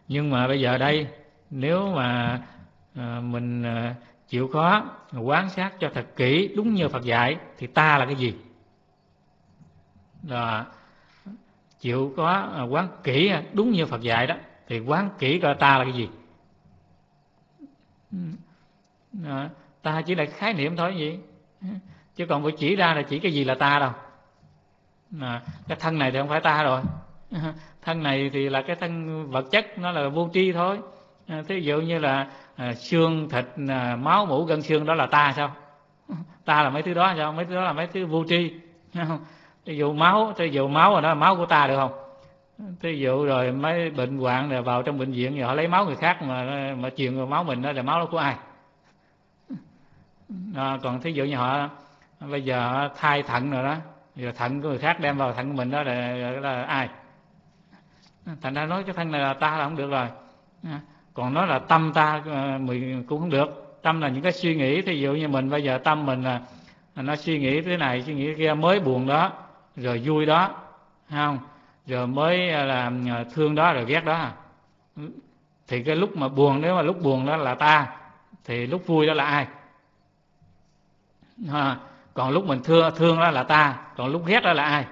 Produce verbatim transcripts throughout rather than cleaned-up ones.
Nhưng mà bây giờ đây, nếu mà à, mình à, chịu khó quán sát cho thật kỹ đúng như Phật dạy thì ta là cái gì? Đó, chịu có quán kỹ đúng như Phật dạy đó thì quán kỹ coi ta là cái gì. Đó, ta chỉ là khái niệm thôi gì, chứ còn phải chỉ ra là chỉ cái gì là ta đâu. Đó, cái thân này thì không phải ta rồi. Thân này thì là cái thân vật chất, nó là vô tri thôi. Thí dụ như là à, xương thịt à, máu mủ gân xương đó là ta sao? Ta là mấy thứ đó sao? Mấy thứ đó là mấy thứ vô tri. Thí dụ máu, thí dụ máu rồi đó là máu của ta được không? Thí dụ rồi mấy bệnh hoạn rồi vào trong bệnh viện rồi họ lấy máu người khác mà mà truyền vào máu mình đó là máu đó của ai? À, còn thí dụ như họ bây giờ họ thay thận rồi đó, giờ thận của người khác đem vào thận của mình đó là, là, là ai? Thành ra nói cái thân này là ta là không được rồi. Còn nói là tâm ta mình cũng không được. Tâm là những cái suy nghĩ, thí dụ như mình bây giờ tâm mình là nó suy nghĩ thế này suy nghĩ kia, mới buồn đó rồi vui đó, không, rồi mới là thương đó rồi ghét đó. Thì cái lúc mà buồn, nếu mà lúc buồn đó là ta thì lúc vui đó là ai? À, còn lúc mình thương thương đó là ta, còn lúc ghét đó là ai?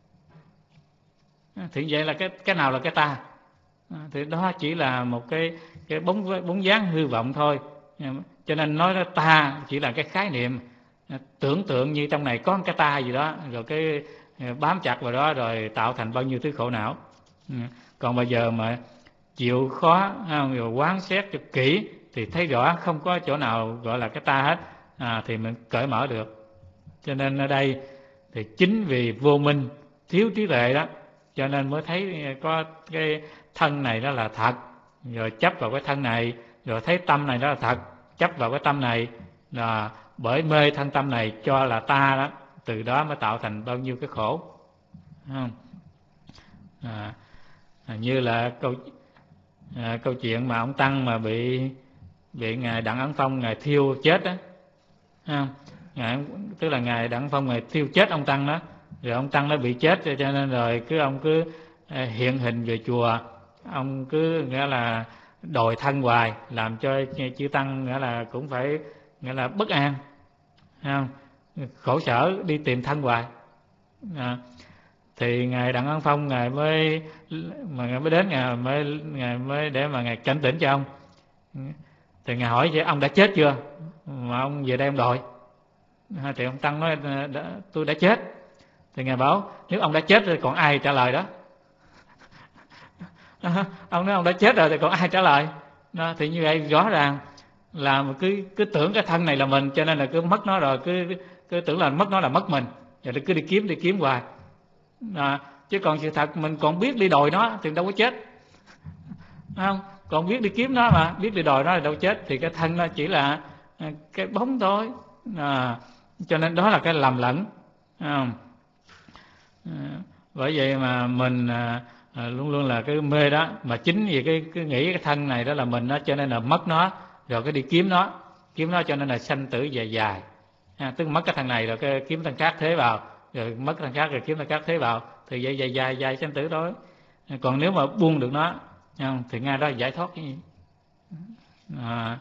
Thì vậy là cái cái nào là cái ta? À, thì đó chỉ là một cái cái bóng bóng dáng hư vọng thôi. Cho nên nói đó ta chỉ là cái khái niệm, tưởng tượng như trong này có cái ta gì đó rồi cái bám chặt vào đó rồi tạo thành bao nhiêu thứ khổ não. Còn bây giờ mà chịu khó rồi quán xét cho kỹ thì thấy rõ không có chỗ nào gọi là cái ta hết, à, thì mình cởi mở được. Cho nên ở đây thì chính vì vô minh, thiếu trí tuệ đó, cho nên mới thấy có cái thân này đó là thật, rồi chấp vào cái thân này, rồi thấy tâm này đó là thật, chấp vào cái tâm này, là bởi mê thân tâm này cho là ta đó, từ đó mới tạo thành bao nhiêu cái khổ, không? À, như là câu à, câu chuyện mà ông Tăng mà bị bị ngài Đặng Ấn Phong ngài thiêu chết đó, không? Ngài, tức là ngài Đặng Ấn Phong ngài thiêu chết ông Tăng đó, rồi ông Tăng nó bị chết, cho nên rồi cứ ông cứ hiện hình về chùa, ông cứ nghĩa là đòi thân hoài, làm cho chư Tăng nghĩa là cũng phải nghĩa là bất an, không? Khổ sở đi tìm thân hoài. À, thì ngài Đặng Ấn Phong ngài mới mà ngài mới đến ngài mới ngài mới để mà ngài cảnh tỉnh cho ông. Thì ngài hỏi vậy ông đã chết chưa mà ông về đây ông đòi? Thì ông Tăng nói đã, tôi đã chết. Thì ngài bảo nếu ông đã chết rồi còn ai trả lời đó? Ông nói ông đã chết rồi thì còn ai trả lời đó? Thì như vậy rõ ràng là cứ cứ tưởng cái thân này là mình, cho nên là cứ mất nó rồi cứ cứ tưởng là mất nó là mất mình, rồi cứ đi kiếm đi kiếm hoài. À, chứ còn sự thật mình còn biết đi đòi nó thì đâu có chết, không? Còn biết đi kiếm nó mà biết đi đòi nó thì đâu chết. Thì cái thân nó chỉ là cái bóng thôi. À, cho nên đó là cái lầm lẫn. À, bởi vậy mà mình à, luôn luôn là cái mê đó, mà chính vì cái, cái nghĩ cái thân này đó là mình đó, cho nên là mất nó rồi cái đi kiếm nó kiếm nó cho nên là sanh tử dài dài. À, tức mất cái thân này rồi cái kiếm thân khác thế vào, rồi mất thân khác rồi kiếm thân khác thế vào, thì dài dài dài dài sanh tử đó. Còn nếu mà buông được nó thì ngay đó giải thoát cái gì. À,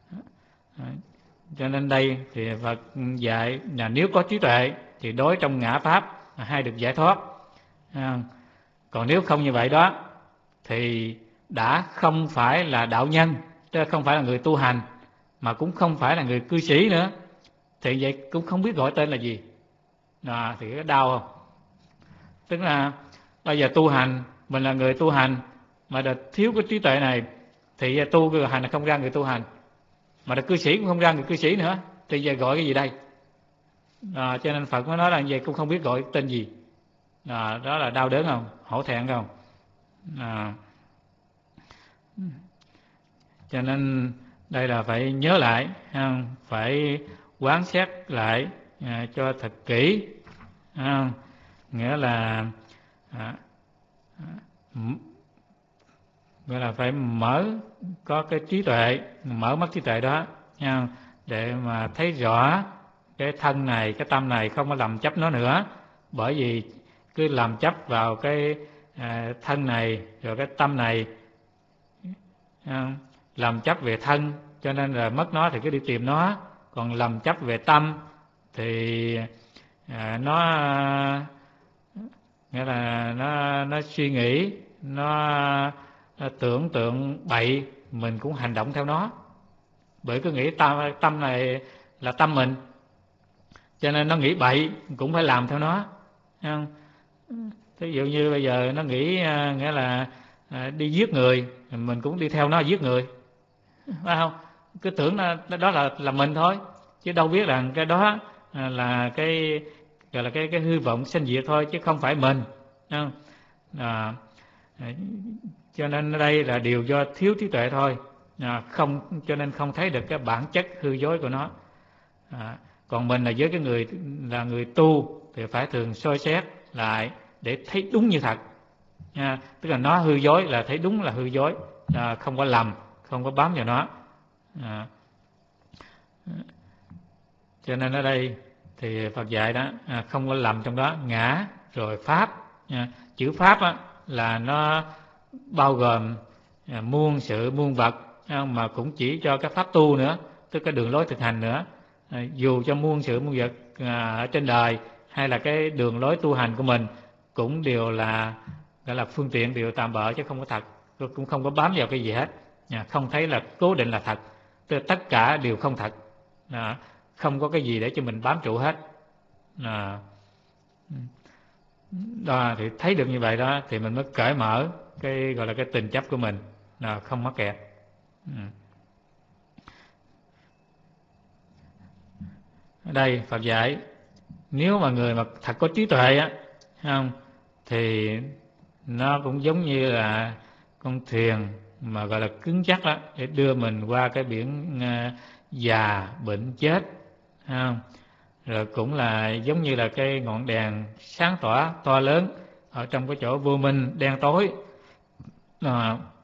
cho nên đây thì Phật dạy là nếu có trí tuệ thì đối trong ngã pháp hay được giải thoát. À, còn nếu không như vậy đó thì đã không phải là đạo nhân, tức là không phải là người tu hành, mà cũng không phải là người cư sĩ nữa, thì vậy cũng không biết gọi tên là gì. À, thì có đau không? Tức là bây giờ tu hành, mình là người tu hành mà đã thiếu cái trí tuệ này thì tu cái hành là không ra người tu hành, mà là cư sĩ cũng không ra người cư sĩ nữa, thì giờ gọi cái gì đây? À, cho nên Phật mới nói là vậy cũng không biết gọi tên gì. À, đó là đau đớn không? Hổ thẹn không? À, cho nên đây là phải nhớ lại, phải quán xét lại à, cho thật kỹ. À, nghĩa là à, nghĩa là phải mở có cái trí tuệ, mở mắt trí tuệ đó nha, để mà thấy rõ cái thân này, cái tâm này không có làm chấp nó nữa. Bởi vì cứ làm chấp vào cái à, thân này rồi cái tâm này À, lầm chấp về thân cho nên là mất nó thì cứ đi tìm nó, còn lầm chấp về tâm thì à, nó nghĩa là nó nó suy nghĩ, nó, nó tưởng tượng bậy, mình cũng hành động theo nó, bởi cứ nghĩ tâm tâm này là tâm mình, cho nên nó nghĩ bậy cũng phải làm theo nó. Ví dụ như bây giờ nó nghĩ à, nghĩa là à, đi giết người, mình cũng đi theo nó giết người, phải không? Cứ tưởng là đó là là mình thôi, chứ đâu biết rằng cái đó là cái gọi là cái cái hư vọng sanh diệt thôi, chứ không phải mình. Không? À, cho nên ở đây là điều do thiếu trí tuệ thôi, à, không cho nên không thấy được cái bản chất hư dối của nó. À, còn mình là với cái người là người tu thì phải thường soi xét lại để thấy đúng như thật. À, tức là nó hư dối là thấy đúng là hư dối, à, không có lầm, không có bám vào nó. À, cho nên ở đây thì Phật dạy đó, à, không có lầm trong đó, ngã rồi pháp. À, chữ pháp á, là nó bao gồm à, muôn sự muôn vật, à, mà cũng chỉ cho cái pháp tu nữa, tức cái đường lối thực hành nữa. À, dù cho muôn sự muôn vật à, ở trên đời hay là cái đường lối tu hành của mình cũng đều là gọi là phương tiện, đều tạm bợ chứ không có thật, cũng không có bám vào cái gì hết. À, không thấy là cố định là thật, tức là tất cả đều không thật. À, không có cái gì để cho mình bám trụ hết. À, đó, thì thấy được như vậy đó thì mình mới cởi mở cái gọi là cái tình chấp của mình, là không mắc kẹt. Ừ. Ở đây Phật dạy nếu mà người mà thật có trí tuệ á, không, thì nó cũng giống như là con thuyền mà gọi là cứng chắc đó, để đưa mình qua cái biển uh, già bệnh chết, không? Rồi cũng là giống như là cái ngọn đèn sáng tỏa to lớn ở trong cái chỗ vô minh đen tối, à,